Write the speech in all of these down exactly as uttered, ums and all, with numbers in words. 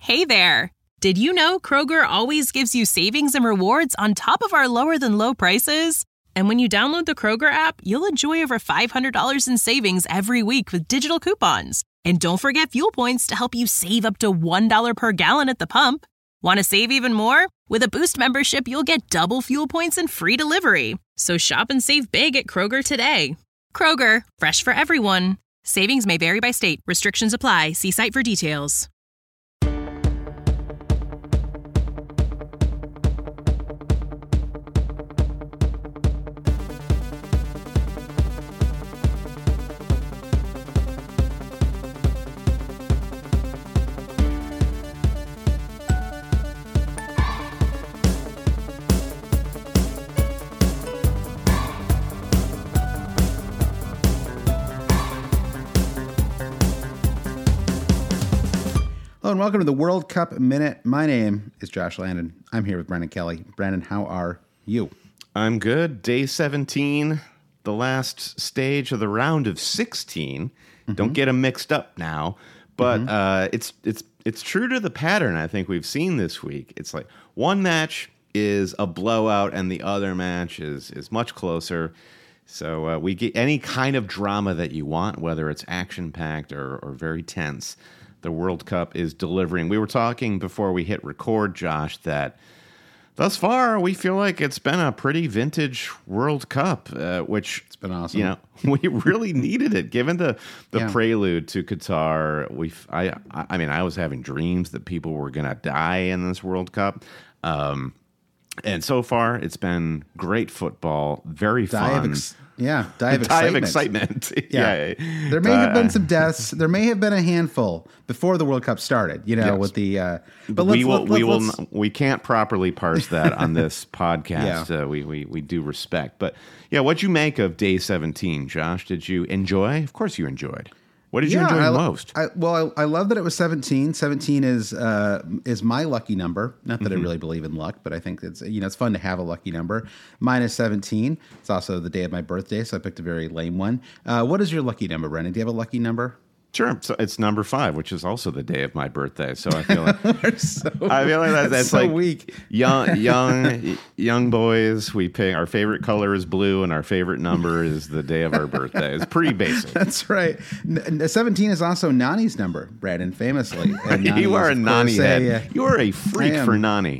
Hey there! Did you know Kroger always gives you savings and rewards on top of our lower-than-low prices? And when you download the Kroger app, you'll enjoy over five hundred dollars in savings every week with digital coupons. And don't forget fuel points to help you save up to one dollar per gallon at the pump. Want to save even more? With a Boost membership, you'll get double fuel points and free delivery. So shop and save big at Kroger today. Kroger, fresh for everyone. Savings may vary by state. Restrictions apply. See site for details. Hello and welcome to the World Cup Minute. My name is Josh Landon. I'm here with Brandon Kelly. Brandon, how are you? I'm good. Day seventeen, the last stage of the round of sixteen. Mm-hmm. Don't get them mixed up now. But mm-hmm. uh, it's it's it's true to the pattern I think we've seen this week. It's like one match is a blowout and the other match is is much closer. So uh, we get any kind of drama that you want, whether it's action-packed or, or very tense. The World Cup is delivering. We were talking before we hit record, Josh, that thus far we feel like it's been a pretty vintage World Cup, uh, which it's been awesome. You know, we really needed it given the the yeah. prelude to Qatar. We, I, I mean, I was having dreams that people were going to die in this World Cup, um, and so far it's been great football, very Die fun. Ex- Yeah, die of die excitement. of excitement. Yeah. yeah. There may uh, have been some deaths. There may have been a handful before the World Cup started, you know, yes. with the uh but let's, we will let, we let's, will let's, n- we can't properly parse that on this podcast. Yeah. Uh, we, we we do respect. But yeah, what'd you make of day seventeen, Josh? Did you enjoy? Of course you enjoyed. What did you yeah, enjoy I, most? I, well, I, I love that it was seventeen. seventeen is uh, is my lucky number. Not that mm-hmm. I really believe in luck, but I think it's you know it's fun to have a lucky number. Mine is seventeen. It's also the day of my birthday, so I picked a very lame one. Uh, what is your lucky number, Brennan? Do you have a lucky number? Sure. So it's number five, which is also the day of my birthday. So I feel like We're so, I feel like that, that's so like weak. young, young, young boys. We pick our favorite color is blue, and our favorite number is the day of our birthday. It's pretty basic. That's right. N- seventeen is also Nani's number, Brandon, famously. You are a Nani head. A, uh, you are a freak for Nani.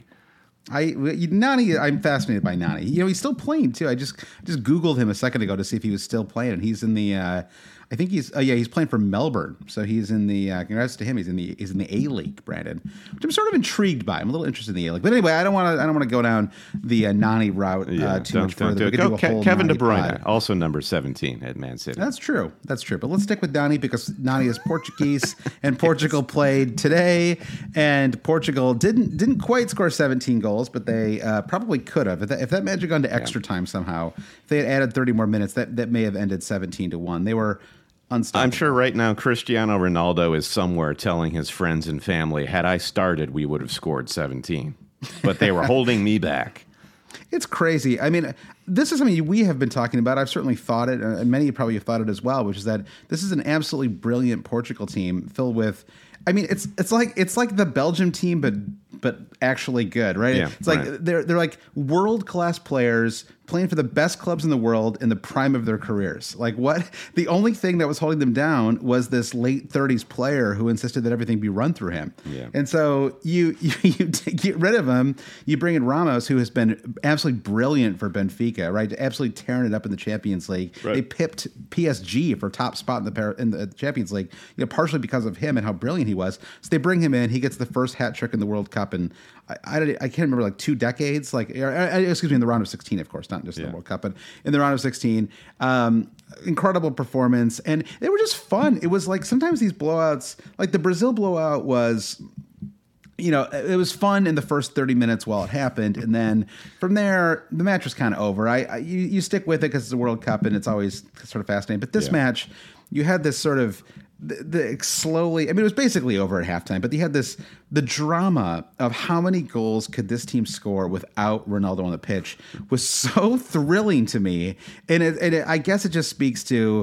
I Nani, I'm fascinated by Nani. You know, he's still playing too. I just just Googled him a second ago to see if he was still playing, and he's in the. Uh, I think he's. Oh yeah, he's playing for Melbourne. So he's in the. Uh, congrats to him. He's in the. He's in the A League, Brandon, which I'm sort of intrigued by. I'm a little interested in the A League, but anyway, I don't want to. I don't want to go down the uh, Nani route uh, yeah, too much don't further. Do go, do Ke- Kevin Nani De Bruyne, pod. also number seventeen at Man City. That's true. That's true. But let's stick with Nani because Nani is Portuguese, and Portugal played today, and Portugal didn't didn't quite score seventeen goals, but they uh, probably could have. If that, if that match had gone to extra yeah. time somehow, if they had added thirty more minutes, that, that may have ended seventeen to one. They were unstoppable. I'm sure right now Cristiano Ronaldo is somewhere telling his friends and family, had I started, we would have scored seventeen. But they were holding me back. It's crazy. I mean, this is something we have been talking about. I've certainly thought it, and many probably have thought it as well, which is that this is an absolutely brilliant Portugal team filled with. I mean, it's it's like it's like the Belgium team, but but actually good, right? Yeah, it's like right. they're they're like world class players playing for the best clubs in the world in the prime of their careers. Like what? The only thing that was holding them down was this late thirties player who insisted that everything be run through him. Yeah. And so you you, you get rid of him. You bring in Ramos, who has been absolutely brilliant for Benfica, right? Absolutely tearing it up in the Champions League. Right. They pipped P S G for top spot in the in the Champions League, you know, partially because of him and how brilliant he was. So they bring him in. He gets the first hat trick in the World Cup, and I, I, I can't remember like two decades. Like or, excuse me, in the round of sixteen, of course, not just yeah. the World Cup, but in the round of sixteen. Um, incredible performance, and they were just fun. It was like sometimes these blowouts, like the Brazil blowout was. You know, it was fun in the first thirty minutes while it happened, and then from there, the match was kind of over. I, I you, you stick with it because it's a World Cup and it's always sort of fascinating. But this yeah. match, you had this sort of the, the slowly. I mean, it was basically over at halftime, but you had this the drama of how many goals could this team score without Ronaldo on the pitch was so thrilling to me, and it, and it, I guess it just speaks to.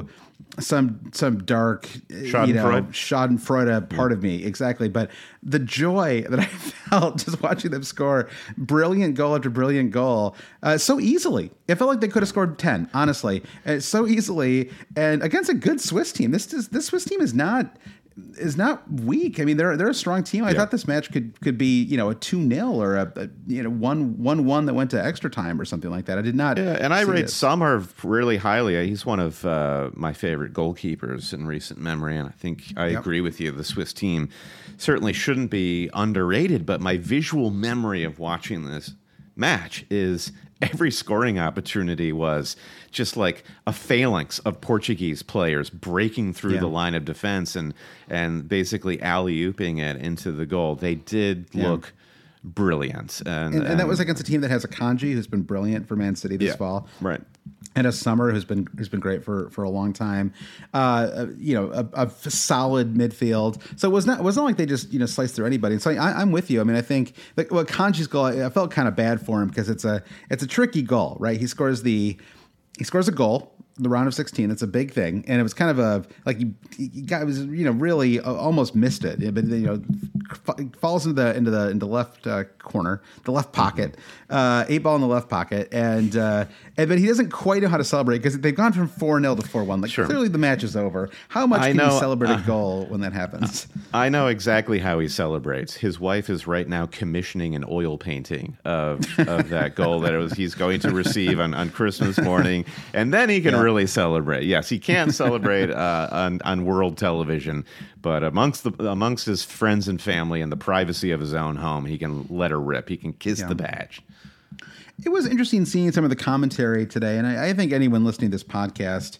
some some dark, Schadenfreude. you know, Schadenfreude part yeah. of me, exactly. But the joy that I felt just watching them score brilliant goal after brilliant goal uh, so easily. It felt like they could have scored ten, honestly, uh, so easily, and against a good Swiss team. This is, this Swiss team is not. is not weak. I mean, they're they're a strong team. I yeah. thought this match could could be, you know, a two nil or a, a you know one one one that went to extra time or something like that. I did not. Yeah, and I rate this. Sommer really highly. He's one of uh, my favorite goalkeepers in recent memory, and I think I yep. agree with you. The Swiss team certainly shouldn't be underrated, but my visual memory of watching this match is every scoring opportunity was just like a phalanx of Portuguese players breaking through yeah. the line of defense and and basically alley-ooping it into the goal. They did yeah. look brilliant. And, and, and that was against a team that has a Kanji who's been brilliant for Man City this yeah, fall. Right. And a Sommer who's been who's been great for, for a long time, uh, you know, a, a solid midfield. So it was not it wasn't like they just you know sliced through anybody. And so I, I'm with you. I mean, I think like well, Kanji's goal, I felt kind of bad for him because it's a it's a tricky goal, right? He scores the he scores a goal. The round of sixteen. That's a big thing, and it was kind of a like you, you guy was you know really uh, almost missed it, but you know f- falls into the into the into the left uh, corner, the left pocket, uh, eight ball in the left pocket, and uh, and but he doesn't quite know how to celebrate because they've gone from four nil to four one. Like sure. clearly the match is over. How much I can know, you celebrate uh, a goal when that happens? I know exactly how he celebrates. His wife is right now commissioning an oil painting of of that goal that it was he's going to receive on, on Christmas morning, and then he can yeah. really celebrate. Yes, he can celebrate uh, on on world television, but amongst the amongst his friends and family in the privacy of his own home, he can let her rip. He can kiss yeah. the badge. It was interesting seeing some of the commentary today, and I, I think anyone listening to this podcast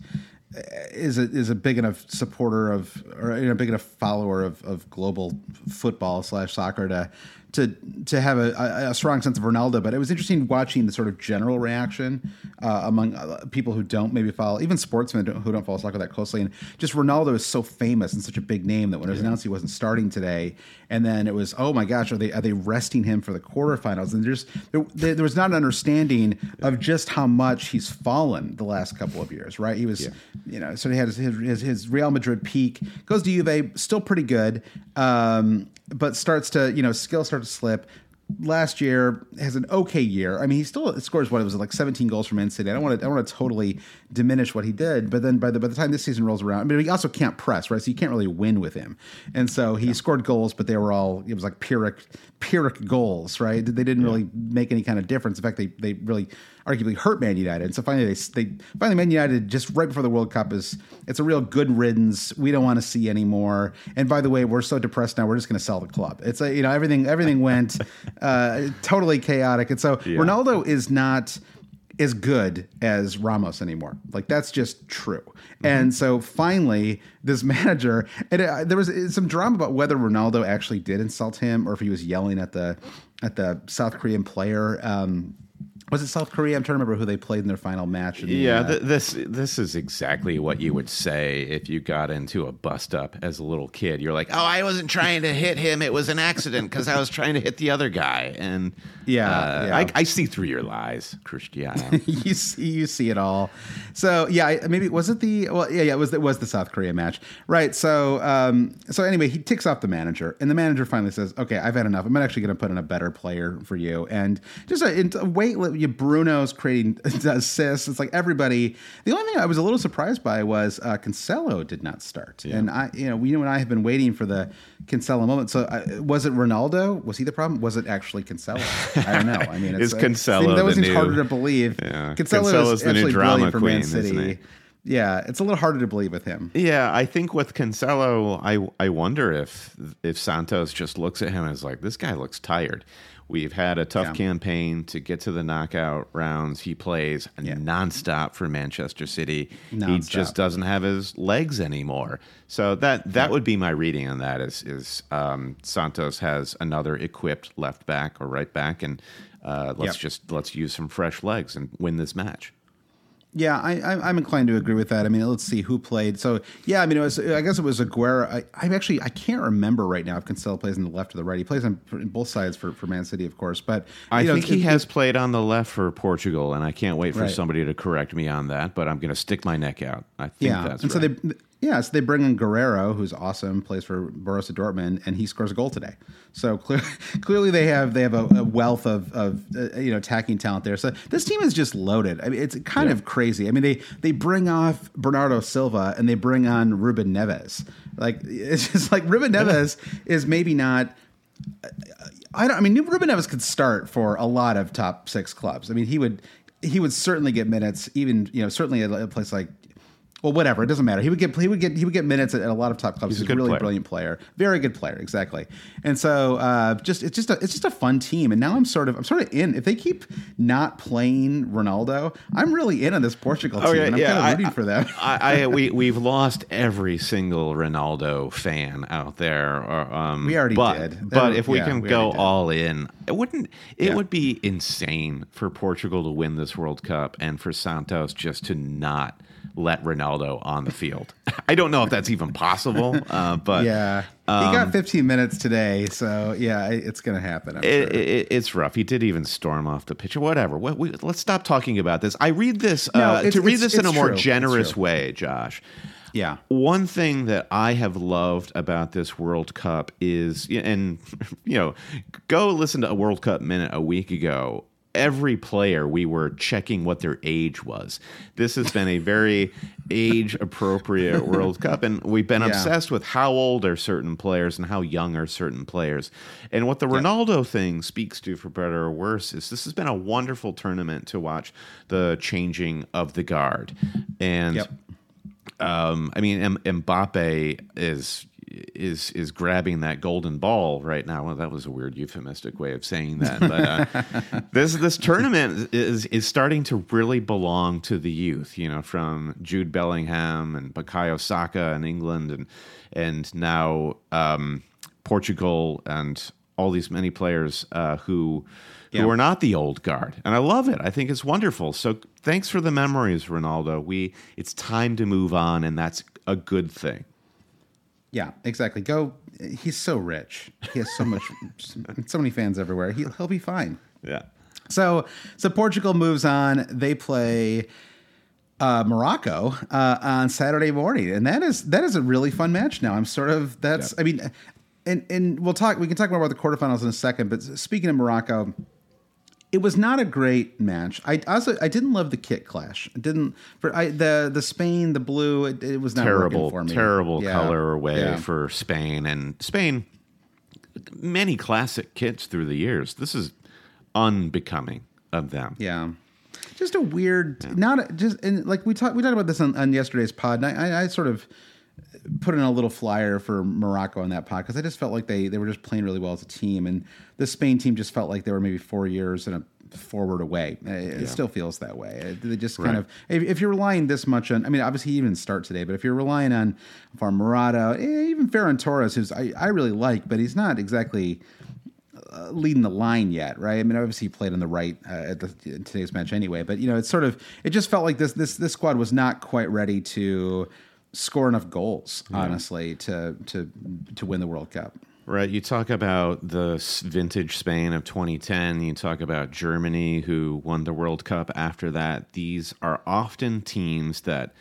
is a is a big enough supporter of or you know, a big enough follower of, of global football slash soccer to to to have a, a strong sense of Ronaldo. But it was interesting watching the sort of general reaction uh, among people who don't maybe follow, even sportsmen who don't follow soccer that closely. And just Ronaldo is so famous and such a big name that when it was announced he wasn't starting today, and then it was, oh my gosh, are they are they resting him for the quarterfinals? And there's there, there was not an understanding of just how much he's fallen the last couple of years, right? He was, yeah. you know, so he had his, his his Real Madrid peak, goes to Juve, still pretty good, um, but starts to, you know, skill starts to slip. Last year has an okay year. I mean, he still scores what it was like seventeen goals from Man City. I don't want to I don't want to totally diminish what he did, but then by the by the time this season rolls around, I mean, he also can't press, right? So you can't really win with him. And so he yeah. scored goals, but they were all it was like pyrrhic pyrrhic goals, right? They didn't yeah. really make any kind of difference. In fact, they they really arguably hurt Man United. And so finally they they finally Man United just right before the World Cup is it's a real good riddance. We don't want to see anymore. And by the way, we're so depressed now. We're just going to sell the club. It's a, you know everything everything went uh, totally chaotic. And so yeah. Ronaldo is not as good as Ramos anymore. Like that's just true. Mm-hmm. And so finally this manager, and it, there was some drama about whether Ronaldo actually did insult him or if he was yelling at the at the South Korean player. Um, Was it South Korea? I'm trying to remember who they played in their final match. In the, yeah, uh, th- this this is exactly what you would say if you got into a bust up as a little kid. You're like, oh, I wasn't trying to hit him. It was an accident because I was trying to hit the other guy. And yeah, uh, yeah. I, I see through your lies, Cristiano. you see, you see it all. So yeah, maybe was it the well, yeah, yeah, it was it was the South Korea match, right? So um, so anyway, he ticks off the manager, and the manager finally says, okay, I've had enough. I'm actually going to put in a better player for you, and just a, a wait. You Bruno's creating assists. It's like everybody. The only thing I was a little surprised by was uh, Cancelo did not start, yeah. and I, you know, you and I have been waiting for the Cancelo moment. So uh, was it Ronaldo? Was he the problem? Was it actually Cancelo? I don't know. I mean, it's, is Cancelo that was the new, harder to believe. Yeah. Cancelo Cancelo's is the new drama for queen, Man City. isn't he? Yeah, it's a little harder to believe with him. Yeah, I think with Cancelo, I I wonder if if Santos just looks at him as like, this guy looks tired. We've had a tough yeah. campaign to get to the knockout rounds. He plays yeah. nonstop for Manchester City. Nonstop. He just doesn't have his legs anymore. So that that would be my reading on that is is um, Santos has another equipped left back or right back, and uh, let's yep. just let's use some fresh legs and win this match. Yeah, I, I, I'm inclined to agree with that. I mean, let's see who played. So, yeah, I mean, it was. I guess it was Aguero. I, I actually I can't remember right now if Cancelo plays on the left or the right. He plays on both sides for, for Man City, of course. But I know, think it, he it, has played on the left for Portugal, and I can't wait for right. somebody to correct me on that. But I'm going to stick my neck out. I think yeah. that's and right. so they. Yeah, so they bring in Guerrero, who's awesome, plays for Borussia Dortmund, and he scores a goal today. So clear, clearly they have they have a, a wealth of, of uh, you know attacking talent there. So this team is just loaded. I mean, it's kind yeah. of crazy. I mean, they they bring off Bernardo Silva and they bring on Ruben Neves. Like it's just like Ruben Neves is maybe not. I don't. I mean, Ruben Neves could start for a lot of top six clubs. I mean, he would he would certainly get minutes. Even you know certainly at a place like. Well, whatever. It doesn't matter. He would get he would get he would get minutes at, at a lot of top clubs. He's, He's a a really player. brilliant player, very good player, exactly. And so, uh, just it's just a it's just a fun team. And now I'm sort of I'm sort of in. If they keep not playing Ronaldo, I'm really in on this Portugal team. Oh, yeah, and I'm yeah, kind of rooting I, for them. I, I we we've lost every single Ronaldo fan out there. Or, um, We already but, did. But That- if we yeah, can we go already did. all in, it wouldn't. It Yeah. would be insane for Portugal to win this World Cup and for Santos just to not let Ronaldo on the field. I don't know if that's even possible, uh, but Yeah, um, he got fifteen minutes today, so yeah, it- it's going to happen. I'm It, sure. it, it's rough. He did even storm off the pitch or whatever. What, we, let's stop talking about this. I read this No, uh, it's- to read it's- this in a it's more true. It's generous true. way, Josh. Yeah. One thing that I have loved about this World Cup is, and you know, go listen to a World Cup Minute a week ago. Every player, we were checking what their age was. This has been a very age-appropriate World Cup, and we've been Yeah. obsessed with how old are certain players and how young are certain players. And what the Yeah. Ronaldo thing speaks to, for better or worse, is this has been a wonderful tournament to watch the changing of the guard. And Yep. um, I mean, M- Mbappe is is is grabbing that golden ball right now. Well, that was a weird euphemistic way of saying that. But uh, this this tournament is is starting to really belong to the youth. You know, from Jude Bellingham and Bukayo Saka in England, and and now um, Portugal, and all these many players uh, who. Who Yeah. are not the old guard, and I love it. I think it's wonderful. So thanks for the memories, Ronaldo. We it's time to move on, and that's a good thing. Yeah, exactly. Go. He's so rich. He has so much, so many fans everywhere. He, he'll be fine. Yeah. So, so Portugal moves on. They play uh, Morocco uh, on Saturday morning, and that is that is a really fun match. Now I'm sort of that's. Yeah. I mean, and and we'll talk. We can talk more about the quarterfinals in a second. But speaking of Morocco. It was not a great match. I also I didn't love the kit clash. I didn't for I the the Spain the blue. It, it was not Terrible, working for me. terrible Yeah. color away Yeah. for Spain, and Spain. Many classic kits through the years. This is unbecoming of them. Yeah, just a weird. Not a, just and like we talked we talked about this on, on yesterday's pod. And I, I, I sort of put in a little flyer for Morocco on that pod because I just felt like they they were just playing really well as a team, and the Spain team just felt like they were maybe four years and a forward away. It Yeah. still feels that way. It- They just kind Right. of if, if you're relying this much on. I mean, obviously he didn't start today, but if you're relying on Alvaro Morata, eh, even Ferran Torres, who's I, I really like, but he's not exactly. Uh, leading the line yet, right? I mean, obviously he played on the right uh, at the, in today's match anyway, but you know, it's sort of it just felt like this this this squad was not quite ready to score enough goals, honestly, to to to win the World Cup. Right. You talk about the s- vintage Spain of twenty ten. You talk about Germany, who won the World Cup after that. These are often teams that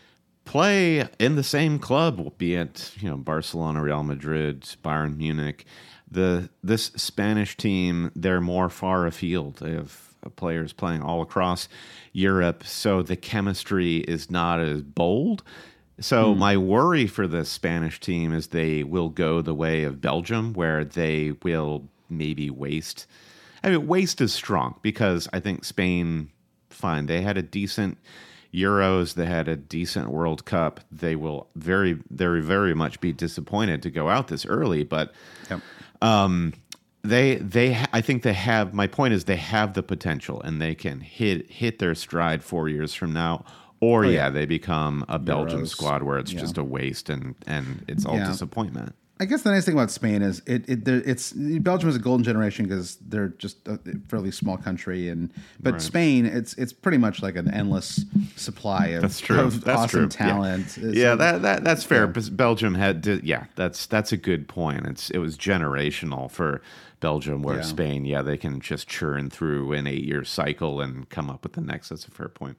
play in the same club, be it you know Barcelona, Real Madrid, Bayern Munich. The this Spanish team, they're more far afield. They have players playing all across Europe, so the chemistry is not as bold. So my worry for the Spanish team is they will go the way of Belgium, where they will maybe waste. I mean, waste is strong because I think Spain, fine, they had a decent Euros, they had a decent World Cup. They will very, very, very much be disappointed to go out this early, but. Yep. Um, they they ha- I think they have. My point is they have the potential, and they can hit hit their stride four years from now. Or Oh, yeah, yeah. they become a Belgium Euros. squad where it's Yeah. just a waste and and it's all Yeah. disappointment. I guess the nice thing about Spain is it, it it's Belgium is a golden generation because they're just a fairly small country, and but right. Spain it's it's pretty much like an endless supply of, that's true. of that's awesome true. talent. Yeah, yeah so, that, that that's fair. Yeah. Belgium had to, yeah, that's that's a good point. It's it was generational for Belgium, where yeah. Spain, yeah, they can just churn through an eight year cycle and come up with the next. That's a fair point.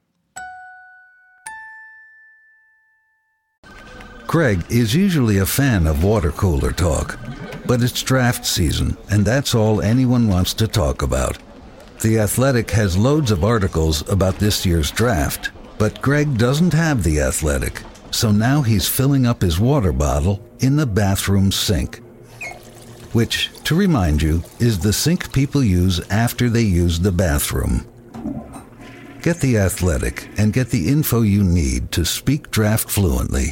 Greg is usually a fan of water cooler talk, but it's draft season, and that's all anyone wants to talk about. The Athletic has loads of articles about this year's draft, but Greg doesn't have The Athletic, so now he's filling up his water bottle in the bathroom sink, which, to remind you, is the sink people use after they use the bathroom. Get The Athletic and get the info you need to speak draft fluently.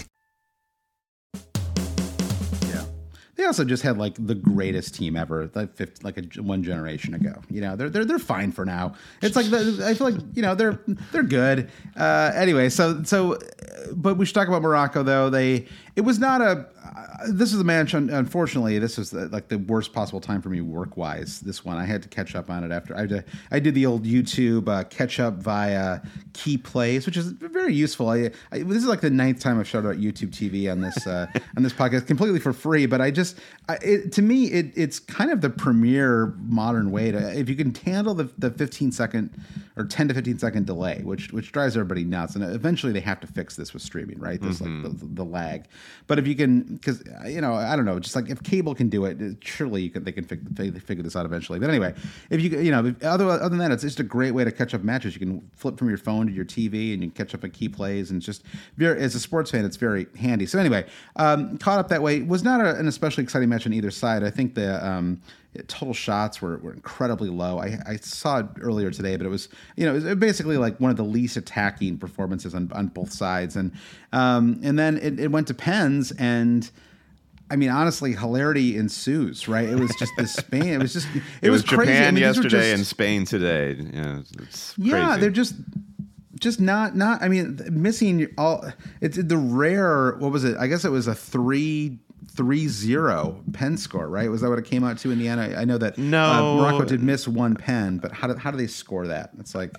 They also just had like the greatest team ever, like fifty, like a, one generation ago. You know, they're they're they're fine for now. It's like the, I feel like you know they're they're good. Uh, anyway, so so, but we should talk about Morocco though. They it was not a. Uh, this is a match. Unfortunately, this was the, like the worst possible time for me work wise. This one I had to catch up on it after I did. I did the old YouTube uh, catch up via key plays, which is very useful. I, I this is like the ninth time I've shouted out YouTube T V on this uh, on this podcast completely for free. But I just I, it, to me it it's kind of the premier modern way to if you can handle the the fifteen second or ten to fifteen second delay, which which drives everybody nuts. And eventually they have to fix this with streaming, right? This mm-hmm. like the, the lag. But if you can, because you know, I don't know, just like if cable can do it, surely you can. They can fig- figure this out eventually. But anyway, if you you know, if, other other than that, it's just a great way to catch up matches. You can flip from your phone to your T V and you can catch up on key plays, and it's just very, as a sports fan, it's very handy. So anyway, um, caught up that way. It was not a, an especially exciting match on either side. I think the um, total shots were, were incredibly low. I, I saw it earlier today, but it was you know it was basically like one of the least attacking performances on, on both sides, and um, and then it, it went to pens and. I mean, honestly, hilarity ensues, right? It was just this Spain. It was just, it, it was, was crazy. Japan I mean, yesterday just, and Spain today. Yeah, it's yeah, crazy. they're just, just not, not. I mean, missing all. It's the rare. What was it? I guess it was a three. three zero pen score, right? Was that what it came out to in the end? I, I know that no. uh, Morocco did miss one pen, but how do how do they score that? It's like,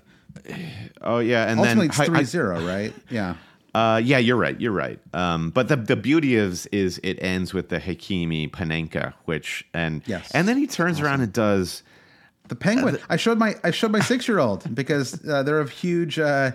oh yeah, and ultimately then it's three zero, right? Yeah. Uh, yeah, you're right. You're right. Um, but the the beauty is is it ends with the Hakimi Panenka, which and yes. and then he turns awesome. around and does the penguin. Uh, the, I showed my I showed my six year old because uh, they're a huge. Uh,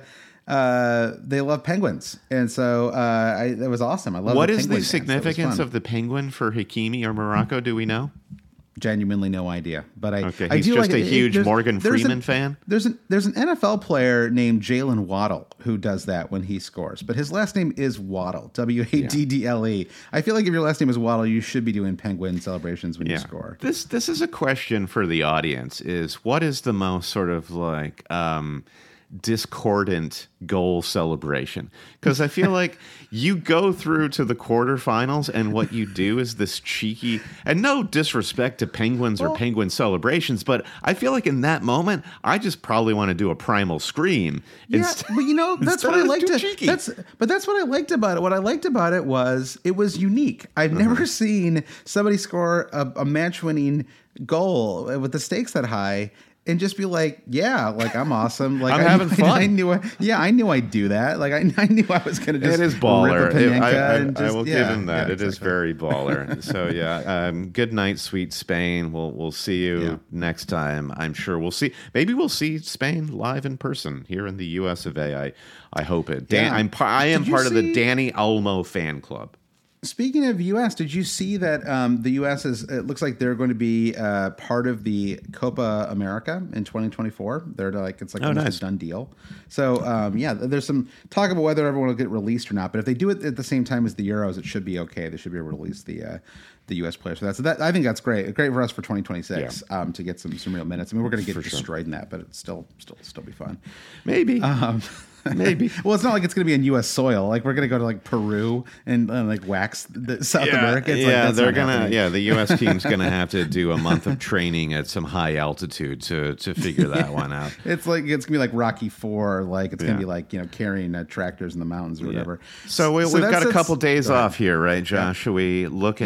uh, they love penguins, and so uh, I, it was awesome. I love. What the is the dance. significance of the penguin for Hakimi or Morocco? Do we know? Genuinely no idea, but I okay. I He's do just like a it. huge there's, Morgan there's Freeman an, fan. There's an there's an N F L player named Jalen Waddle who does that when he scores, but his last name is Waddle, W A D D L E. I feel like if your last name is Waddle, you should be doing penguin celebrations when yeah. you score. This this is a question for the audience: is what is the most sort of like um, discordant goal celebration? Because I feel like you go through to the quarterfinals and what you do is this cheeky, and no disrespect to penguins well, or penguin celebrations, but I feel like in that moment I just probably want to do a primal scream. Yeah, inst- but you know that's what I liked. To, that's but that's what I liked about it. What I liked about it was it was unique. I've mm-hmm. never seen somebody score a, a match-winning goal with the stakes that high. And just be like, yeah, like I'm awesome. Like I'm I having knew, fun. I, I knew, I, yeah, I knew I'd do that. Like I, I knew I was going to just. It is baller. Rip a It, I, I, and just, I will yeah, give him that. Yeah, it exactly. is very baller. So yeah, um, good night, sweet Spain. We'll we'll see you yeah. next time. I'm sure we'll see. Maybe we'll see Spain live in person here in the U S of A. I I hope it. Dan, yeah. I'm I am part see- of the Danny Olmo fan club. Speaking of U S, did you see that um, the U S is? It looks like they're going to be uh, part of the Copa America in twenty twenty-four. They're like it's like oh, almost nice. a done deal. So um, yeah, there's some talk about whether everyone will get released or not. But if they do it at the same time as the Euros, it should be okay. They should be able to release the uh, the U S players for that. So that I think that's great. Great for us for twenty twenty-six yeah. um, to get some some real minutes. I mean, we're going to get for destroyed sure. in that, but it's still still still be fun. Maybe. Um, Maybe. Well, it's not like it's going to be on U S soil. Like we're going to go to like Peru and uh, like wax the South yeah, America. It's yeah, like, they're gonna. Yeah, the U S team's gonna have to do a month of training at some high altitude to to figure that one out. It's like it's gonna be like Rocky Four. Like it's yeah. gonna be like you know carrying uh, tractors in the mountains or whatever. Yeah. So, we, so we've got a that's, couple days off here, right, Josh? Should we look yeah. ahead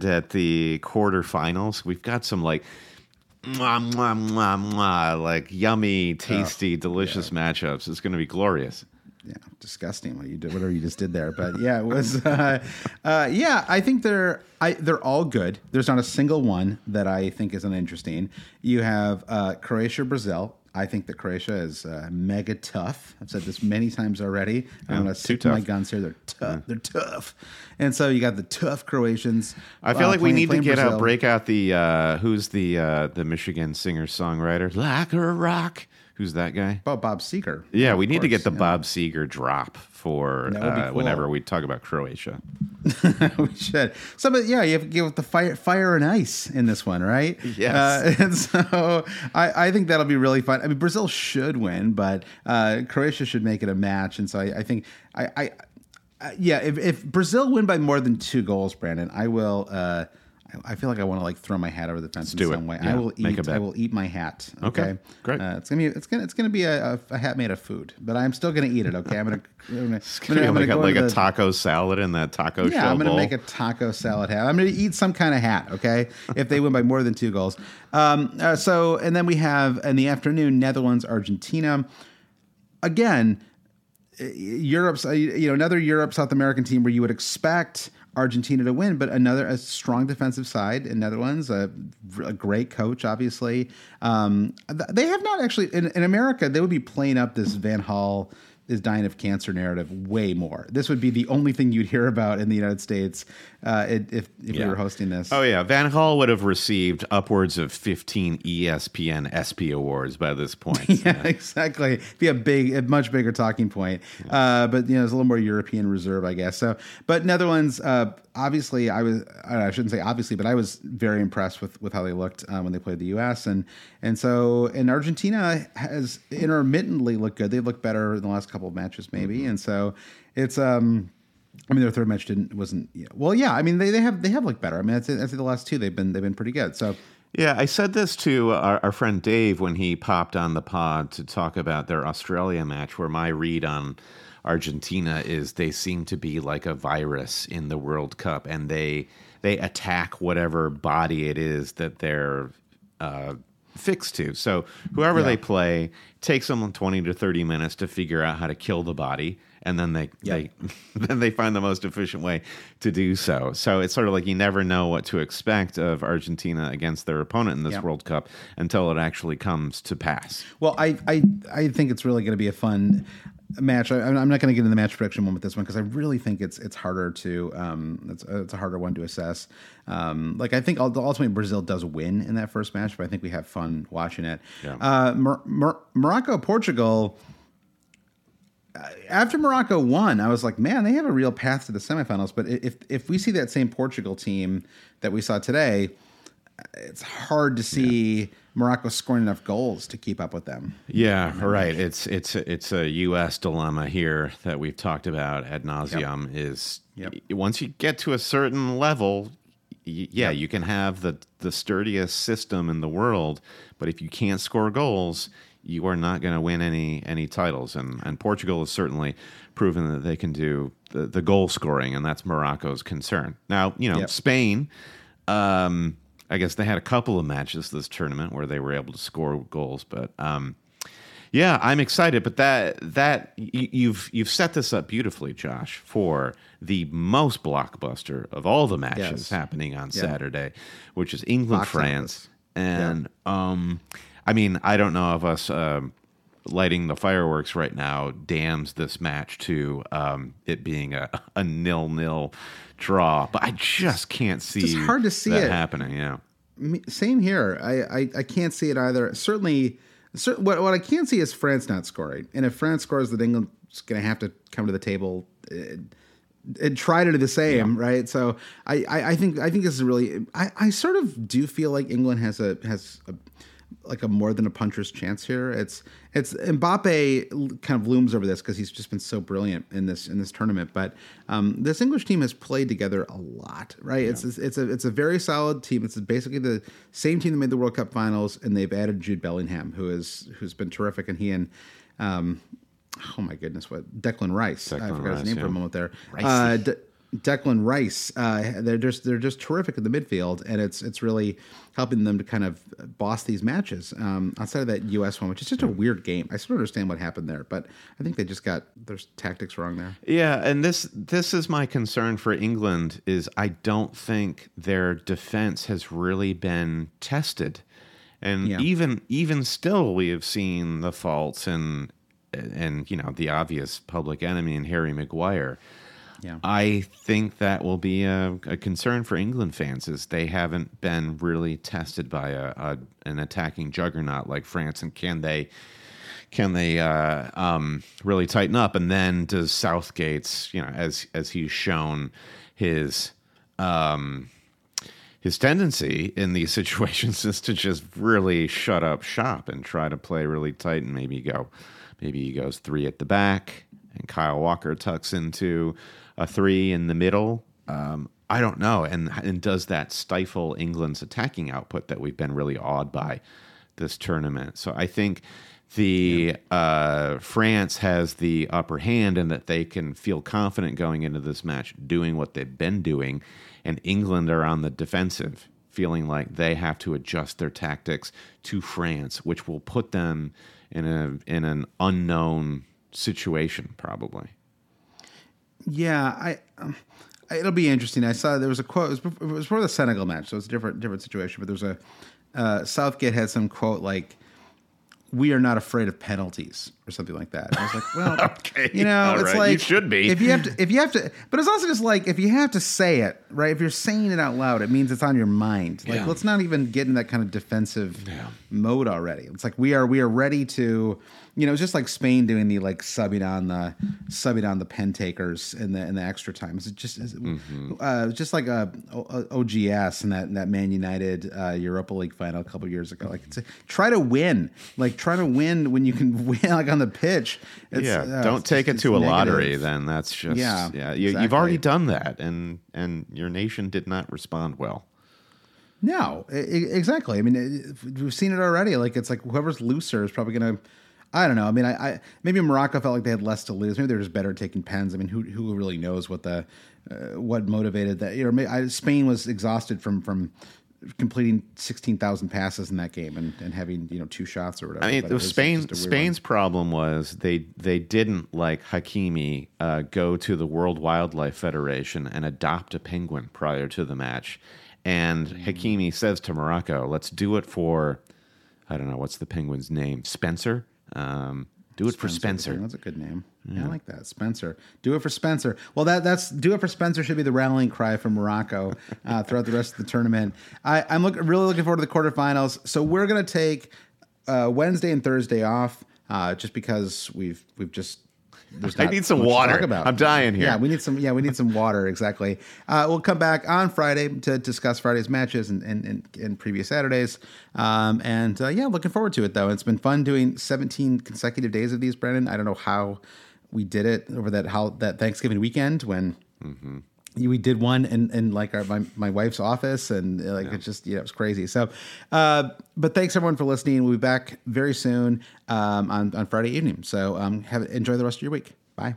at the quarterfinals. We've got some like mwah, mwah, mwah, mwah, like yummy, tasty, oh, delicious yeah. matchups. It's going to be glorious. Yeah, disgusting what you did, whatever you just did there. But yeah, it was. Uh, uh, yeah, I think they're I, they're all good. There's not a single one that I think isn't interesting. You have uh, Croatia, Brazil. I think that Croatia is uh, mega tough. I've said this many times already. I'm going to stick to my guns here. They're tough. Yeah. They're tough. And so you got the tough Croatians. I feel uh, like we playing, need to get Brazil. out, break out the uh, who's the uh, the Michigan singer songwriter, like a rock. Who's that guy? Oh, Bob Seger. Yeah, we need course, to get the yeah. Bob Seger drop for uh, cool. whenever we talk about Croatia. We should. Some of, yeah, you have to give the fire, fire and ice in this one, right? Yes. Uh, and so I, I think that'll be really fun. I mean, Brazil should win, but uh, Croatia should make it a match. And so I, I think, I, I, I yeah, if, if Brazil win by more than two goals, Brandon, I will. Uh, I feel like I want to like throw my hat over the fence Let's in do some it. way. Yeah, I will make eat. a bet. I will eat my hat. Okay, Okay, great. Uh, it's gonna be. It's gonna. It's gonna be a, a, a hat made of food, but I'm still gonna eat it. Okay, I'm gonna. I'm gonna, It's gonna be I'm like, gonna a, go like into a the- taco salad in that taco Yeah, shell I'm gonna bowl. make a taco salad hat. I'm gonna eat some kind of hat. Okay, if they win by more than two goals. Um. Uh, so and then we have in the afternoon Netherlands, Argentina. Again, Europe's you know another Europe South American team where you would expect Argentina to win, but another a strong defensive side in Netherlands, a, a great coach, obviously. Um, they have not actually in, in America. They would be playing up this Van Gaal is dying of cancer narrative way more. This would be the only thing you'd hear about in the United States uh, if if Yeah. we were hosting this. Oh yeah, Van Gaal would have received upwards of fifteen E S P N E S P Y awards by this point. Yeah, exactly. Be a big, a much bigger talking point. Uh, but you know, there's a little more European reserve, I guess. So, but Netherlands, uh, obviously, I was, I shouldn't say obviously, but I was very impressed with with how they looked uh, when they played the U S and and so, and Argentina has intermittently looked good. They looked better in the last couple of matches, maybe, and so it's. um I mean, their third match didn't wasn't yeah. well. Yeah, I mean, they, they have they have looked better. I mean, I'd say, I'd say the last two they've been they've been pretty good. So. Yeah, I said this to our, our friend Dave when he popped on the pod to talk about their Australia match, where my read on Argentina is they seem to be like a virus in the World Cup, and they they attack whatever body it is that they're uh, fixed to. So whoever Yeah. they play takes them twenty to thirty minutes to figure out how to kill the body. And then they, Yep. they then they find the most efficient way to do so. So it's sort of like you never know what to expect of Argentina against their opponent in this Yep. World Cup until it actually comes to pass. Well, I I, I think it's really going to be a fun match. I, I'm not going to get into the match prediction one with this one because I really think it's it's harder to um it's it's a harder one to assess. Um, like I think ultimately Brazil does win in that first match, but I think we have fun watching it. Yeah. Uh, Mor- Mor- Morocco, Portugal. After Morocco won, I was like, man, they have a real path to the semifinals. But if if we see that same Portugal team that we saw today, it's hard to see yeah. Morocco scoring enough goals to keep up with them. Yeah, right. It's it's it's a U S dilemma here that we've talked about ad nauseum. Yep. Is yep. once you get to a certain level, y- yeah, yep. you can have the the sturdiest system in the world, but if you can't score goals, you are not going to win any any titles. And and Portugal has certainly proven that they can do the, the goal scoring, and that's Morocco's concern. Now, you know, yep. Spain. Um, I guess they had a couple of matches this tournament where they were able to score goals, but um, yeah, I'm excited. But that that y- you've you've set this up beautifully, Josh, for the most blockbuster of all the matches yes. happening on yeah. Saturday, which is England Box France. And yeah. um, I mean, I don't know if us um, lighting the fireworks right now damns this match to um, it being a, a nil-nil draw, but I just can't see it's hard to see that it happening. Yeah, same here. I, I, I can't see it either. Certainly, cer- what what I can see is France not scoring, and if France scores, then England's going to have to come to the table and, and try to do the same, yeah. right? So I, I, I think I think this is really. I, I sort of do feel like England has a has a. like a more than a puncher's chance here. It's it's Mbappe kind of looms over this because he's just been so brilliant in this in this tournament. But um, this English team has played together a lot, right? Yeah. It's it's a it's a very solid team. It's basically the same team that made the World Cup finals, and they've added Jude Bellingham, who is who's been terrific, and he and um, oh my goodness, what Declan Rice? Declan I forgot Rice, his name yeah. for a moment there. Uh, De- Declan Rice. Uh, they're just they're just terrific in the midfield, and it's it's really helping them to kind of boss these matches. Um, outside of that U S one, which is just a weird game. I still don't understand what happened there, but I think they just got their tactics wrong there. Yeah, and this this is my concern for England is I don't think their defense has really been tested. And yeah. even even still, we have seen the faults and and you know the obvious public enemy in Harry Maguire. Yeah, I think that will be a, a concern for England fans, is they haven't been really tested by a, a an attacking juggernaut like France, and can they can they uh, um, really tighten up? And then does Southgate's, you know, as as he's shown his. Um, His tendency in these situations is to just really shut up shop and try to play really tight, and maybe go, maybe he goes three at the back, and Kyle Walker tucks into a three in the middle. Um, I don't know, and and does that stifle England's attacking output that we've been really awed by this tournament? So I think the yeah. uh, France has the upper hand, and that they can feel confident going into this match, doing what they've been doing. And England are on the defensive, feeling like they have to adjust their tactics to France, which will put them in a in an unknown situation, probably. Yeah, I. Um, it'll be interesting. I saw there was a quote. It was before, it was before the Senegal match, so it's a different different situation. But there was a uh, Southgate had some quote like, "We are not afraid of penalties," or something like that. And I was like, well, okay, you know, all it's right. like You should be. if you have to, if you have to, but it's also just like if you have to say it, right? If you're saying it out loud, it means it's on your mind. Like, yeah. let's not even get in that kind of defensive yeah. mode already. It's like we are we are ready to, you know, it's just like Spain doing the like subbing on the subbing on the pen takers in the in the extra time. It's just it's, mm-hmm. uh, just like a, a O G S in that in that Man United uh, Europa League final a couple of years ago. Like, it's a, try to win, like try to win when you can win, like on the pitch. It's, yeah, uh, don't it's take just, it to a negative. lottery. Then that's just yeah. yeah. You, exactly. You've already done that, and and your nation did not respond well. No, I- exactly. I mean, it, we've seen it already. Like, it's like whoever's looser is probably going to. I don't know. I mean, I, I maybe Morocco felt like they had less to lose. Maybe they're just better at taking pens. I mean, who who really knows what the uh, what motivated that? You know, maybe, I, Spain was exhausted from from completing sixteen thousand passes in that game and, and having, you know, two shots or whatever. I mean, But the it was Spain just a weird Spain's one. problem was they they didn't, like Hakimi, uh, go to the World Wildlife Federation and adopt a penguin prior to the match. And mm. Hakimi says to Morocco, "Let's do it for, I don't know, what's the penguin's name? Spencer? Um, do it Spencer, for Spencer." That's a good name. Yeah. Yeah, I like that. Spencer. Do it for Spencer. Well, that that's do it for Spencer should be the rallying cry for Morocco uh, throughout the rest of the tournament. I, I'm look, really looking forward to the quarterfinals. So we're gonna take uh, Wednesday and Thursday off uh, just because we've we've just. I need some water. I'm dying here. Yeah, we need some. Yeah, we need some water. Exactly. Uh, we'll come back on Friday to discuss Friday's matches and and, and, and previous Saturdays. Um, and uh, yeah, looking forward to it though. It's been fun doing seventeen consecutive days of these, Brennan. I don't know how we did it over that how that Thanksgiving weekend when. Mm-hmm. We did one in, in like our, my, my wife's office, and like yeah. it's just, yeah, it was crazy. So, uh, but thanks everyone for listening. We'll be back very soon um, on, on Friday evening. So um, have enjoy the rest of your week. Bye.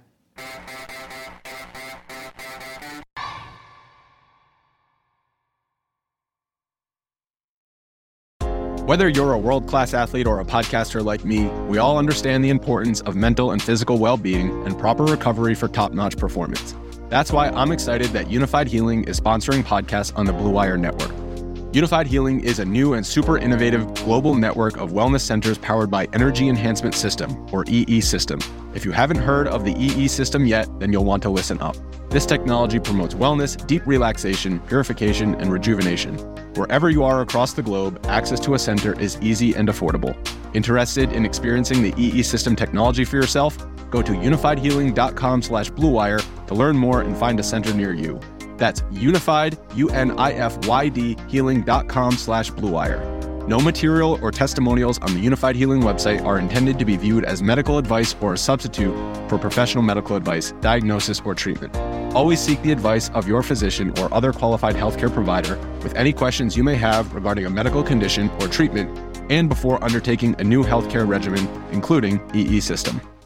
Whether you're a world-class athlete or a podcaster like me, we all understand the importance of mental and physical well-being and proper recovery for top-notch performance. That's why I'm excited that Unified Healing is sponsoring podcasts on the Blue Wire Network. Unified Healing is a new and super innovative global network of wellness centers powered by Energy Enhancement System, or E E System. If you haven't heard of the E E System yet, then you'll want to listen up. This technology promotes wellness, deep relaxation, purification, and rejuvenation. Wherever you are across the globe, access to a center is easy and affordable. Interested in experiencing the E E System technology for yourself? Go to unifiedhealing.com slash bluewire to learn more and find a center near you. That's unified, U N I F Y D, healing.com slash bluewire. No material or testimonials on the Unified Healing website are intended to be viewed as medical advice or a substitute for professional medical advice, diagnosis, or treatment. Always seek the advice of your physician or other qualified healthcare provider with any questions you may have regarding a medical condition or treatment and before undertaking a new healthcare regimen, including E E System.